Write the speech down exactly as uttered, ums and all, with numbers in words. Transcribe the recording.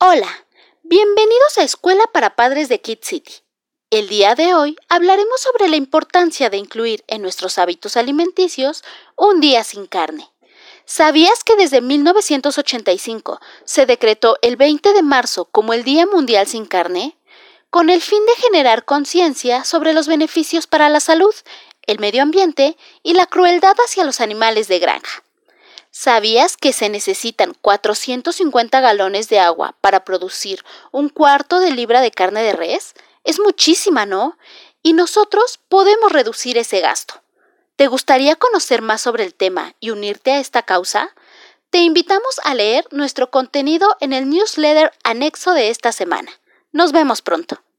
Hola, bienvenidos a Escuela para Padres de Kid City. El día de hoy hablaremos sobre la importancia de incluir en nuestros hábitos alimenticios un día sin carne. ¿Sabías que desde mil novecientos ochenta y cinco se decretó el veinte de marzo como el Día Mundial sin Carne? Con el fin de generar conciencia sobre los beneficios para la salud, el medio ambiente y la crueldad hacia los animales de granja. ¿Sabías que se necesitan cuatrocientos cincuenta galones de agua para producir un cuarto de libra de carne de res? Es muchísima, ¿no? Y nosotros podemos reducir ese gasto. ¿Te gustaría conocer más sobre el tema y unirte a esta causa? Te invitamos a leer nuestro contenido en el newsletter anexo de esta semana. Nos vemos pronto.